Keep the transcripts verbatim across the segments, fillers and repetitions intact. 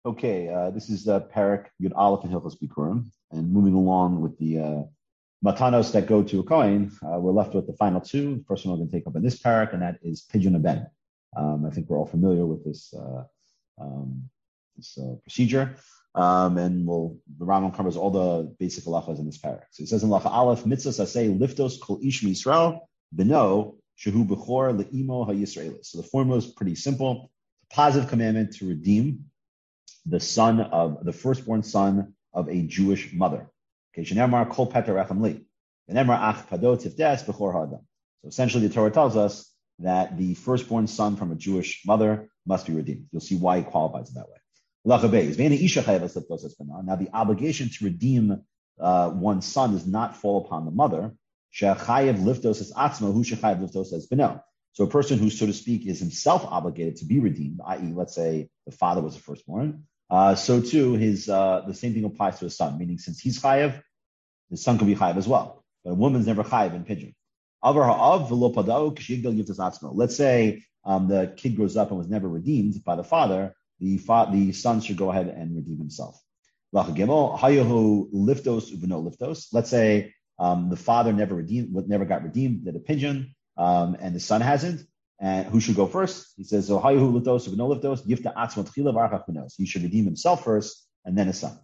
Okay, uh, this is uh, Parak Yud Aleph and Hilchos Bikurim, and moving along with the uh, matanos that go to a kohen, uh, we're left with the final two. The first one we're going to take up in this parak, and that is pidyon aben. Um, I think we're all familiar with this uh, um, this uh, procedure, um, and we'll, the Rambam covers all the basic halachas in this parak. So he says in Halacha Aleph, mitzvah saseh liftos kol ish Yisrael beno shehu bechor leimo hayisraelis. So the formula is pretty simple. Positive commandment to redeem the son of the firstborn son of a Jewish mother. Okay, shenemar kol peter rechem li. Shenemar ach padot tifdes bechor ha'adam. So essentially, the Torah tells us that the firstborn son from a Jewish mother must be redeemed. You'll see why he qualifies it that way. Now, the obligation to redeem uh, one's son does not fall upon the mother. So a person who, so to speak, is himself obligated to be redeemed, that is, let's say the father was the firstborn, uh, so too his uh, the same thing applies to his son, meaning since he's chayev, his son could be chayev as well. But a woman's never chayev in pidyon. Let's say um, the kid grows up and was never redeemed by the father, the fa- the son should go ahead and redeem himself. Let's say um, the father never redeemed, never got redeemed, did a pidyon, um, and the son hasn't. And who should go first? He says, "So hayu liftos or no liftos, yifta atzmo tchila v'archach benos." He should redeem himself first, and then his son.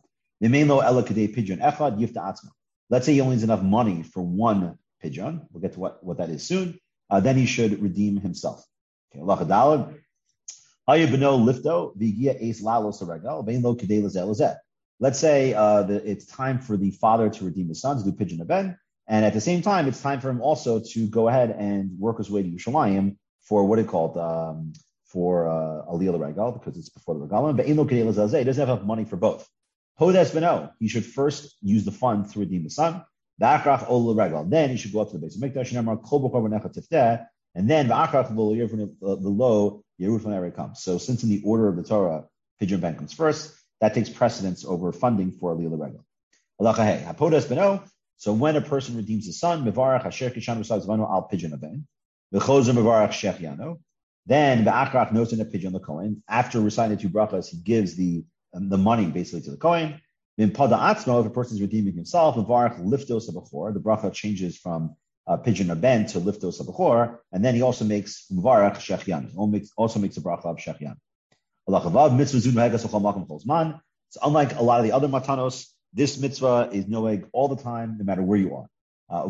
Let's say he only has enough money for one pidyon. We'll get to what, what that is soon. Uh, then he should redeem himself. Okay, Allah Hadalad. Hayu beno lifto v'gia eis lalos haregal vein lo kedei lazeh lazeh. Let's say uh, the, it's time for the father to redeem his son, to do pidyon aben, and at the same time, it's time for him also to go ahead and work his way to Yerushalayim for what it called um, for uh, aliyah regal, because it's before the regalim. But he doesn't have enough money for both. Hodes beno, he should first use the funds to redeem the son. Then he should go up to the base of Mikdash, and then the low Yerushalayim comes. So since in the order of the Torah, pidyon ben comes first, that takes precedence over funding for aliyah regal. Hapodes beno. So when a person redeems his son, mevarach asher kishanu savzvanu al pidyon aben, v'chozer mevarach shechiano. Then v'achrach noten a pidyon the kohen. After reciting the two brachas, he gives the um, the money basically to the kohen. Then pada atzmo, if a person is redeeming himself, mevarach liftos abachor. The bracha changes from uh, pidyon aben to liftos abachor, and then he also makes mevarach shechiano. Also makes also makes a bracha of shechiano. Allah chavav mitzvah zun v'hegas v'chol makom chol zman. So unlike a lot of the other matanos, this mitzvah is noeg all the time, no matter where you are. Uh,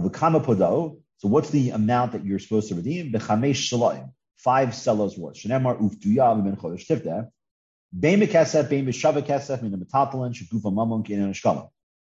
so what's the amount that you're supposed to redeem? Bechamesh shalaim, five selos worth. Shenemar uftuya v'ben chodesh tifta. Bein bekesef, bein b'shava kesef, min ha'metaltalin, shegufa mamon k'inen ha'shkalim.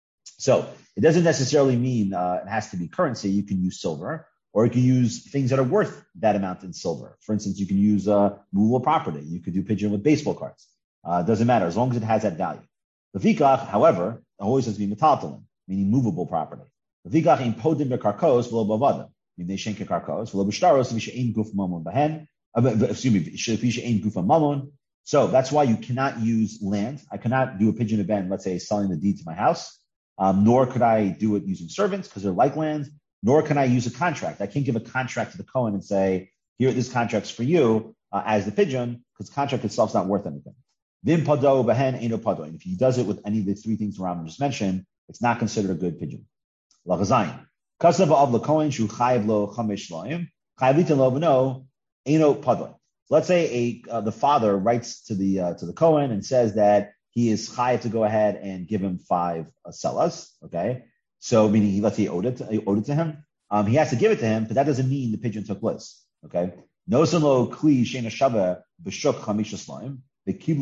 So it doesn't necessarily mean uh, it has to be currency. You can use silver, or you can use things that are worth that amount in silver. For instance, you can use uh, movable property. You could do pidyon with baseball cards. Uh, it doesn't matter, as long as it has that value. The vikach, however, always has to be metaltalin, meaning movable property. The vikach in podim bekarkos v'lo bavada, meaning they shenke karkos v'lo b'shtaros v'she'ein guf mamon bahen. Excuse me, v'she'ein guf mamon. So that's why you cannot use land. I cannot do a pidyon aben, let's say, selling the deed to my house. Um, nor could I do it using servants because they're like land. Nor can I use a contract. I can't give a contract to the kohen and say, "Here, this contract's for you," uh, as the pidyon, because the contract itself is not worth anything. Vim pado behen eno pado. And if he does it with any of the three things Rambam just mentioned, it's not considered a good pidyon. Lagazayin. Kasav av lekohen shu chayiv lo chamesh loim. Chayiv litin lo b'no eno pado. Let's say a uh, the father writes to the uh, to the kohen and says that he is chayiv to go ahead and give him five uh, selas. Okay, so meaning he let's say he owed it to, he owed it to him. Um, he has to give it to him, but that doesn't mean the pidyon took place. Okay, nosan lo kli shena shava b'shuk chamish loim. Let's say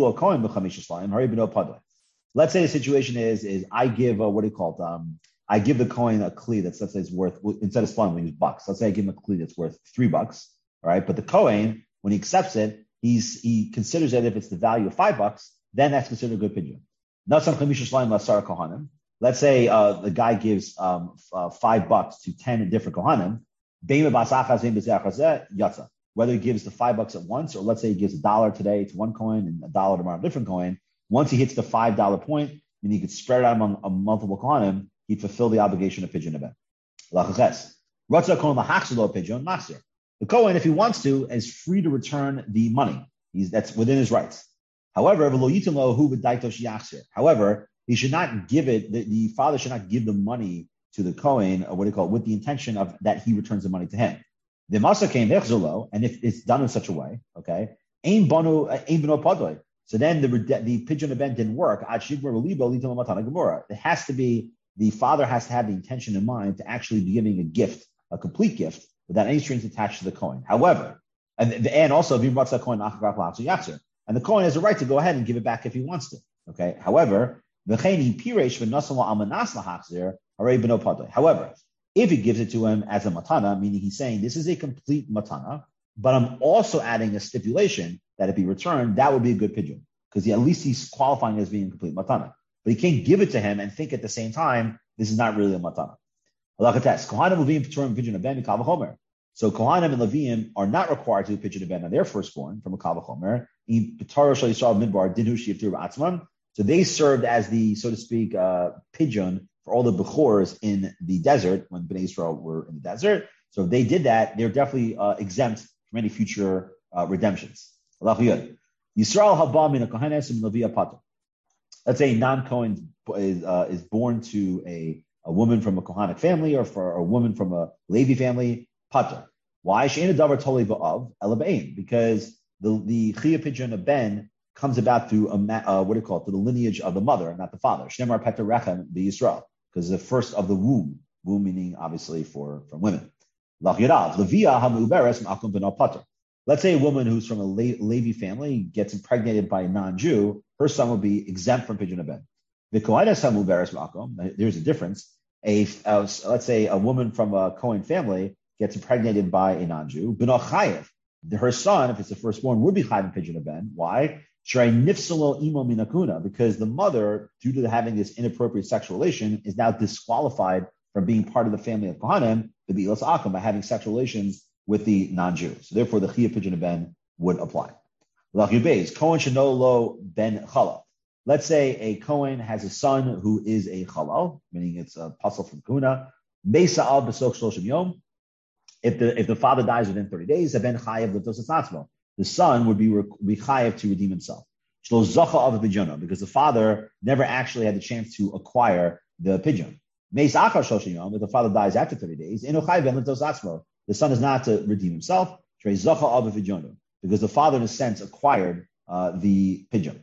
the situation is is I give a, what do you call it? Um, I give the coin a kli that's let's say it's worth, instead of slime we use bucks. Let's say I give him a kli that's worth three bucks. All right, but the coin when he accepts it, he's he considers that if it's the value of five bucks, then that's considered a good pidyon. Let's say uh, the guy gives um, uh, five bucks to ten different kohanim. Whether he gives the five bucks at once, or let's say he gives a dollar today to one coin and a dollar tomorrow to a different coin. Once he hits the five dollar point, and he could spread it out among a multiple kohanim, he'd fulfill the obligation of pidyon aben. The kohen, if he wants to, is free to return the money. He's, that's within his rights. However, however, he should not give it, the, the father should not give the money to the Kohen, or what do you call it, with the intention of that he returns the money to him. The Masa came, and if it's done in such a way, okay, ain banu, ain banu padoy. So then the the pidyon event didn't work. It has to be, the father has to have the intention in mind to actually be giving a gift, a complete gift, without any strings attached to the Kohen. However, and, and also, and the Kohen has a right to go ahead and give it back if he wants to. Okay. However, however, if he gives it to him as a matana, meaning he's saying this is a complete matana, but I'm also adding a stipulation that if he returned, that would be a good pidyon, because at least he's qualifying as being a complete matana. But he can't give it to him and think at the same time, this is not really a matana. So Kohanim and Leviim are not required to do pidyon ben on their firstborn from a kavachomer. So they served as the, so to speak, uh, pidyon for all the bechors in the desert when Bnei Israel were in the desert. So if they did that, they're definitely uh, exempt from any future uh, redemptions. Yisrael haba min kohenes and Levi pater. Let's say a non-Kohen is, uh, is born to a, a woman from a Kohanic family, or for a woman from a Levi family, pater. Why? She'ena davar toli ba'av elabein, because the the chiyah pidyon of ben comes about through a uh, what do you call it? Through the lineage of the mother, not the father. Shnemar pater rechem the Yisrael, because the first of the womb, womb meaning obviously for from women. Let's say a woman who's from a Le- Levi family gets impregnated by a non-Jew, her son will be exempt from pidyon ben. There's a difference. A uh, let's say a woman from a Kohen family gets impregnated by a non-Jew. Her son, if it's the firstborn, would be chayav in pidyon ben. Why? Because the mother, due to having this inappropriate sexual relation, is now disqualified from being part of the family of Kohanim, the Bi'las Akum, by having sexual relations with the non-Jew. So therefore, the chiyah pidyon ben would apply. Kohen shenolo ben chalal. Let's say a Kohen has a son who is a chalal, meaning it's a pasal from Kuna. If the if the father dies within thirty days, the son would be, be chayav to redeem himself. Because the father never actually had the chance to acquire the pidyon. If the father dies after thirty days, the son is not to redeem himself, because the father, in a sense, acquired uh, the pidyon.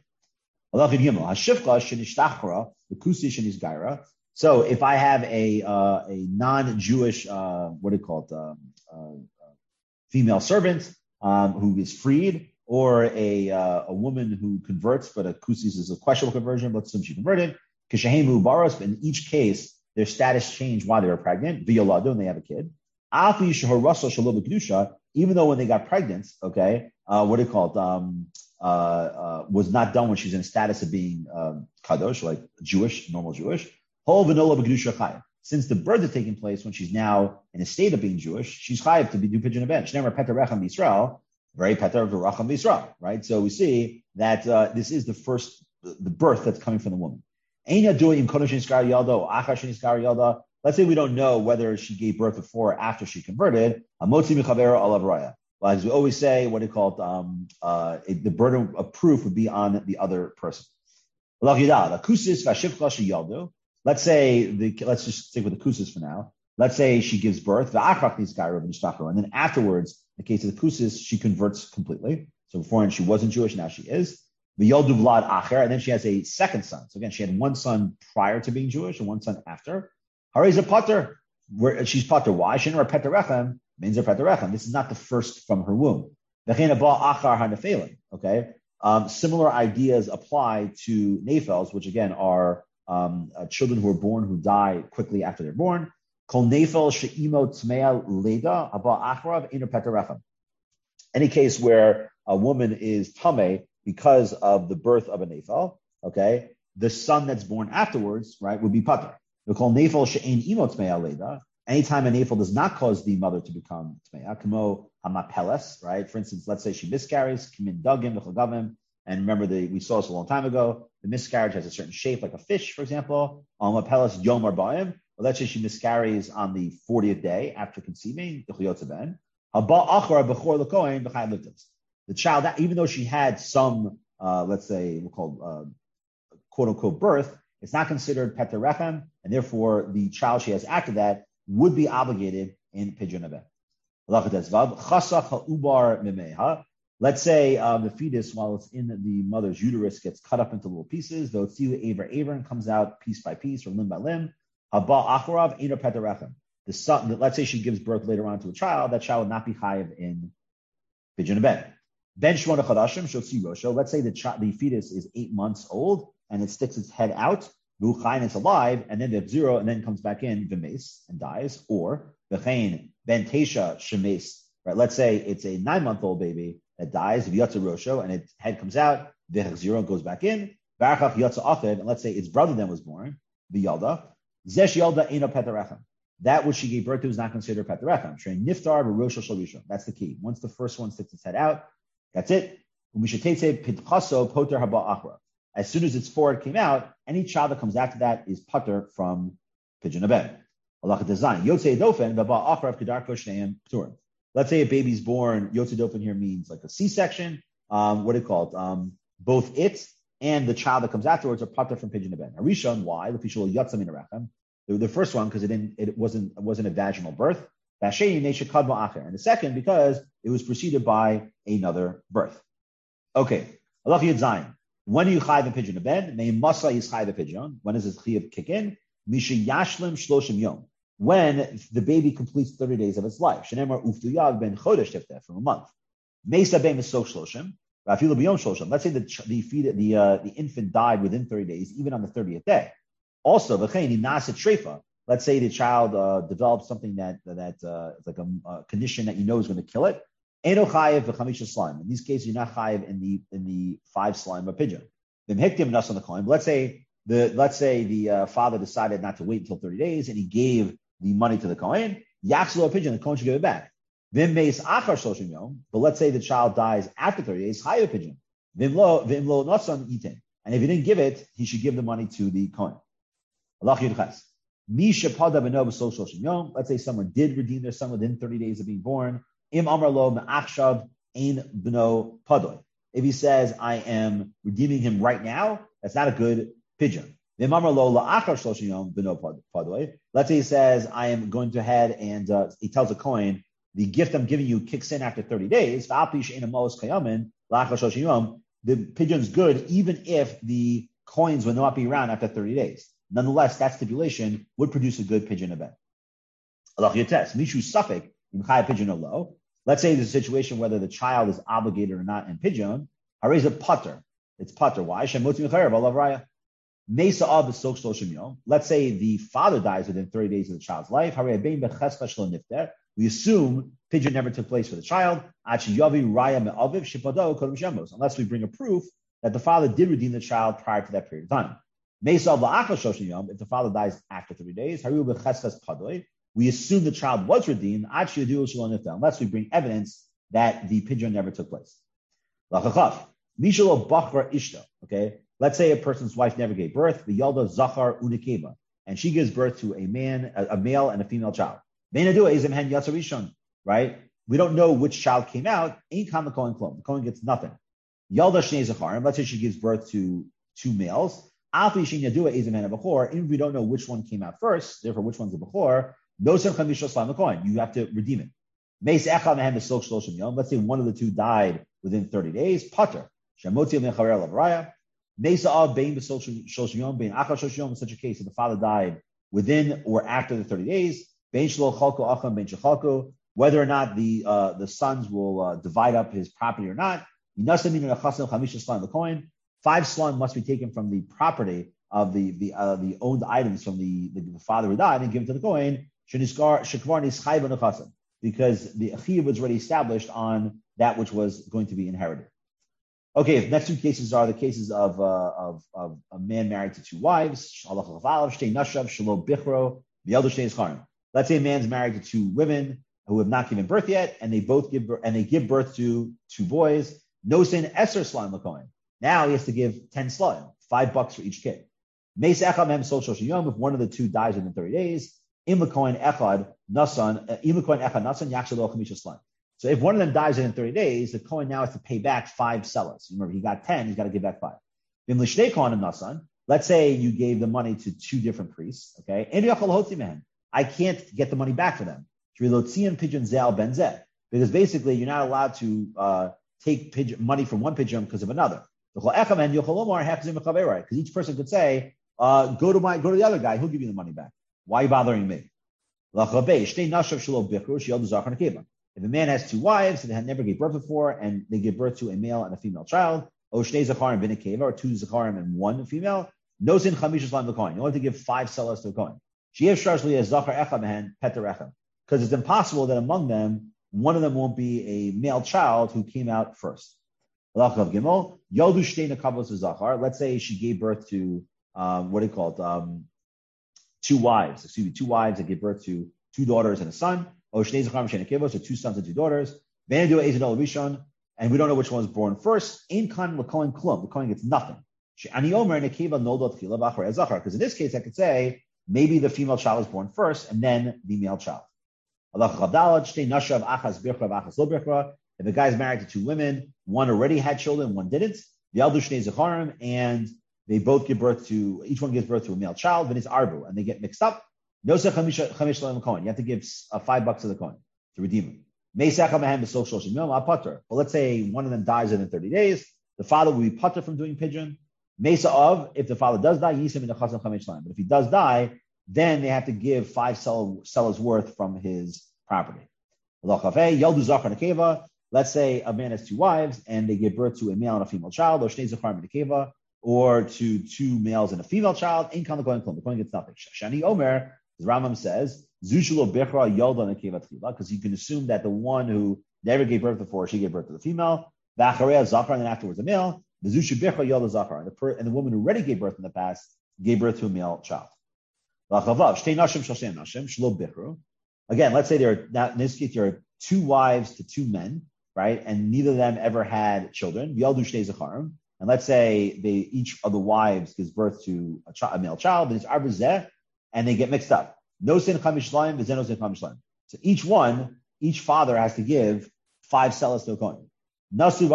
So if I have a uh, a non-Jewish, uh, what do you call it, um, uh, female servant um, who is freed, or a uh, a woman who converts, but a kusis is a questionable conversion, let's assume she converted, kishahemu baros, but in each case, their status changed while they were pregnant, v'yoladu, and they have a kid. Even though when they got pregnant, okay, uh, what do you call it, um, uh, uh, was not done when she's in a status of being um, kadosh, like Jewish, normal Jewish. Since the birth is taking place when she's now in a state of being Jewish, she's chayav to be do pidyon ben. She never peter rechem Yisrael, very peter rechem Yisrael, right? So we see that uh, this is the first, the birth that's coming from the woman. Let's say we don't know whether she gave birth before or after she converted. Well, as we always say, what do you call it? Um, uh, it, the burden of proof would be on the other person. Let's say the let's just stick with the kusis for now. Let's say she gives birth, and then afterwards, in the case of the kusis, she converts completely. So beforehand she wasn't Jewish, now she is. And then she has a second son. So again, she had one son prior to being Jewish and one son after. Harayza pater, where she's pater. Why? She never peter rechem means her peter rechem. This is not the first from her womb. Okay. Um, similar ideas apply to nefels, which again are um, uh, children who are born who die quickly after they're born. Kol nefel she'imo tmea leda haba achrav iner peter rechem. Any case where a woman is tameh because of the birth of a nefel, okay, the son that's born afterwards, right, would be pater. We call nefel she'ein imo tmea leda. Anytime a nefel does not cause the mother to become tmea, kamo hamapeles, right? For instance, let's say she miscarries, kimin dagim v'chagavim, and remember the we saw this a long time ago. The miscarriage has a certain shape, like a fish, for example. Hamapeles yom arba'im. Well, let's say she miscarries on the fortieth day after conceiving, the child, even though she had some uh, let's say, we'll call uh, quote unquote birth, it's not considered Peter Rechem, and therefore the child she has after that would be obligated in Pidyon Abed. Let's say uh, the fetus, while it's in the mother's uterus, gets cut up into little pieces. Though it's aver aver and comes out piece by piece or limb by limb. Haba acharav eno Peter Rechem. The son, let's say she gives birth later on to a child, that child would not be chayiv in Pidyon Abed. Ben shmona chadashim shotzi rosho. Let's say the child, the fetus is eight months old and it sticks its head out, and it's alive, and then the zero, and then comes back in v'mes and dies. Or v'chein ben tesha shemes. Right? Let's say it's a nine-month-old baby that dies v'yatza rosho, and its head comes out, the zero and goes back in. V'achach yatza achiv, and let's say its brother then was born, the yalda. Zesh yalda eno Peter Rechem. That which she gave birth to is not considered Peter Rechem. Train niftar v'rosho shel rishon. That's the key. Once the first one sticks its head out, that's it. As soon as its forehead came out, any child that comes after that is pater from Pidyon Abed. Let's say a baby's born, Yotze Dofen here means like a C-section. Um, what do you call it? Um, both it and the child that comes afterwards are pater from Pidyon Abed. Harishon, why? The, the first one, because it didn't, it wasn't, it wasn't a vaginal birth. And the second, because it was preceded by another birth. Okay. Allah Yud Zayin. When are you chayiv in Pidyon Abed? May Masa is chayiv in Pidyon. When does his chayiv kick in? Misha Yashlim Shloshim Yom. When the baby completes thirty days of its life. Shenemar Uftu Yav Ben Chodesh Tifteh, from a month. Mesa Ben Misok Shloshim. Rafilu B'Yom Shloshim. Let's say the the feed, the uh, the infant died within thirty days, even on the thirtieth day. Also, V'chein Naset Shreifa. Let's say the child uh, develops something that that uh, it's like a, a condition that you know is going to kill it. Eno chayiv v'chamisha slime. In these cases, you're not chayiv in the in the five slime of Pidyon. Then hiktim nas on the coin. Let's say the let's say the uh, father decided not to wait until thirty days and he gave the money to the kohen. Yachzlo Pidyon. The kohen should give it back. Then meis achar shloshim yom. But let's say the child dies after thirty days. Chayiv Pidyon. Vimlo vimlo nasan itin. And if he didn't give it, he should give the money to the kohen. Allah yudchas. Let's say someone did redeem their son within thirty days of being born. Im amar lo me'achshav ein b'no padoy. If he says, I am redeeming him right now, that's not a good Pidyon. Im amar lo la'achar shloshim yom b'no padoy. Let's say he says, I am going to ahead and uh, he tells the kohen, the gift I'm giving you kicks in after thirty days. The Pidyon's good even if the coins will not be around after thirty days. Nonetheless, that stipulation would produce a good Pidyon Abed. Allah Yates, Mishu Safik, in Chai Pidyon Olo. Let's say there's a situation whether the child is obligated or not in Pidyon. Harez a putter. It's putter. Why? Let's say the father dies within thirty days of the child's life. We assume Pidyon never took place for the child. Unless we bring a proof that the father did redeem the child prior to that period of time. If the father dies after thirty days, we assume the child was redeemed, unless we bring evidence that the Pidyon never took place. Okay, let's say a person's wife never gave birth, the Yalda Zachar Unikeba, and she gives birth to a man, a, a male and a female child. Right? We don't know which child came out. Ain't come the Kohen clone. The Kohen gets nothing. Yalda Shnei Zacharim. Let's say she gives birth to two males. Even if we don't know which one came out first, therefore which one's the Bechor, you have to redeem it. Let's say one of the two died within thirty days. Pater. In such a case, if the father died within or after the thirty days, whether or not the uh, the sons will uh, divide up his property or not, five slime must be taken from the property of the the uh, the owned items from the, the, the father who died and given to the kohen, because the chiyuv was already established on that which was going to be inherited. Okay, the next two cases are the cases of uh, of, of a man married to two wives. Let's say a man's married to two women who have not given birth yet, and they both give birth, and they give birth to two boys. No sin eser slime l'kohen. Now he has to give ten slime, five bucks for each kid. If one of the two dies within thirty days, im l'kohen echad nasan, im l'kohen echad nasan yakshelo chamisha slime. So if one of them dies within thirty days, the Kohen now has to pay back five sellers. Remember, he got ten, he's got to give back five. Let's say you gave the money to two different priests, okay? I can't get the money back for them. Because basically, you're not allowed to uh, take pigeon, money from one pigeon because of another. Because each person could say, uh, go to my, go to the other guy, he'll give you the money back. Why are you bothering me? If a man has two wives and they had never gave birth before, and they give birth to a male and a female child, or two zacharim and one female, no sin chamish islam the coin. You only have to give five sellers to a coin. Because it's impossible that among them, one of them won't be a male child who came out first. Let's say she gave birth to, um, what do you call it? Um, two wives, excuse me, two wives that gave birth to two daughters and a son, or two sons and two daughters. And we don't know which one was born first. The Kohen gets nothing. Because in this case, I could say, maybe the female child was born first and then the male child. If a guy is married to two women, one already had children, one didn't, and they both give birth to, each one gives birth to a male child, then it's arbu, and they get mixed up. You have to give uh, five bucks to the coin to redeem him. But let's say one of them dies within thirty days, the father will be putter from doing pigeon. Mesa of, if the father does die, yisim in the chasam chamesh line. But if he does die, then they have to give five sell, sellers worth from his property. Let's say a man has two wives and they give birth to a male and a female child, or shnei zachar in the keva, or to two males and a female child. In kan the kohen klum, the kohen gets nothing. Shani Omer, as Rambam says, zushulo bechra yolda in the keva tchila, because you can assume that the one who never gave birth before, she gave birth to the female. V'acharei zachar, and then afterwards a male. The zushu bechra yolda zachar, and the per, and the woman who already gave birth in the past gave birth to a male child. Again, let's say there are, now in this case, there are two wives to two men, right? And neither of them ever had children. And let's say they each of the wives gives birth to a, child, a male child, and it's arbezeh, and they get mixed up. No sin chamish laim, no sin chamish laim. So each one, each father has to give five sellers to a coin. Let's say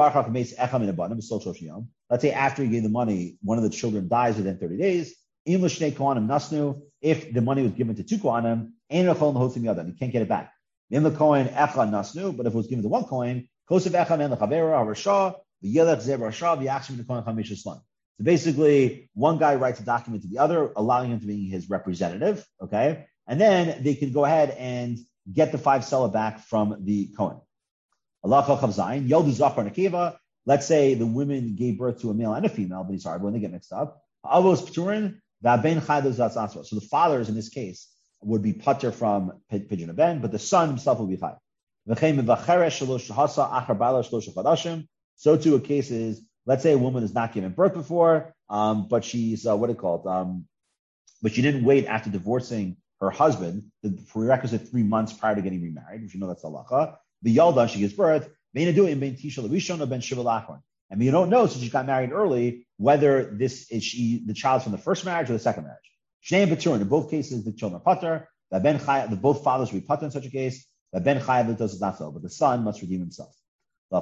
after he gave the money, one of the children dies within thirty days. If the money was given to two kohanim, and he can't get it back. But if it was given to one coin, so basically, one guy writes a document to the other, allowing him to be his representative, okay? And then they can go ahead and get the five seller back from the Kohen. Let's say the women gave birth to a male and a female, but sorry, when they get mixed up. So the fathers in this case would be putter from pigeon ben, but the son himself will be chai. So too a case is, let's say a woman is not given birth before, um, but she's, uh, what do you call it? Um, but she didn't wait after divorcing her husband, the prerequisite three months prior to getting remarried, which you know that's halacha. The yalda, she gives birth, and you don't know, since she got married early, whether this is she the child's from the first marriage or the second marriage. Shnei Baturin, in both cases, the children are putter. The ben chai, the both fathers will be putter in such a case. The ben chayav does not so, but the son must redeem himself. In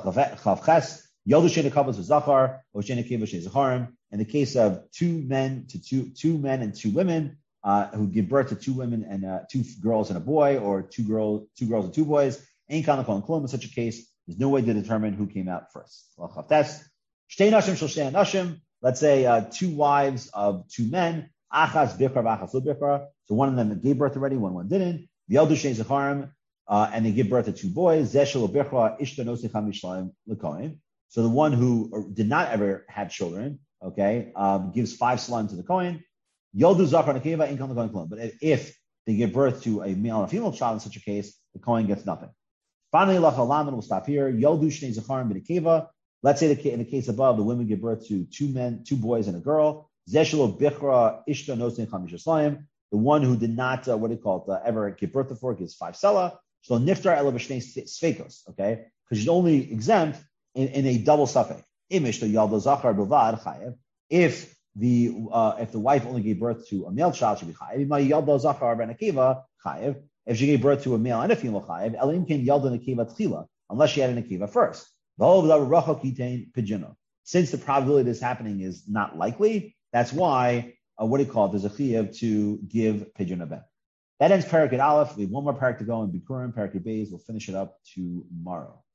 the case of two men to two two men and two women uh, who give birth to two women and uh, two girls and a boy, or two girls two girls and two boys, ain't kan l'kol in such a case. There's no way to determine who came out first. Let's say uh, two wives of two men. So one of them gave birth already, one one didn't. Uh, and they give birth to two boys. So the one who did not ever have children, okay, um, gives five salam to the Kohen. But if they give birth to a male and a female child in such a case, the Kohen gets nothing. Finally, we'll stop here. Let's say the, in the case above, the women give birth to two men, two boys and a girl. The one who did not, uh, what do you call it, uh, ever give birth before gives five sela. So niftar ela b'shnei sveikos, okay? Because she's only exempt in, in a double suffix. If the uh, if the wife only gave birth to a male child, she'd be chayiv. If she gave birth to a male and a female chayiv, unless she had an akiva first. Since the probability of this happening is not likely, that's why, uh, what do you call it? There's a chiyuv to give pidyon a bet. That ends Parakid Aleph. We have one more parak to go in Bikurim, Parakid Beis. We'll finish it up tomorrow.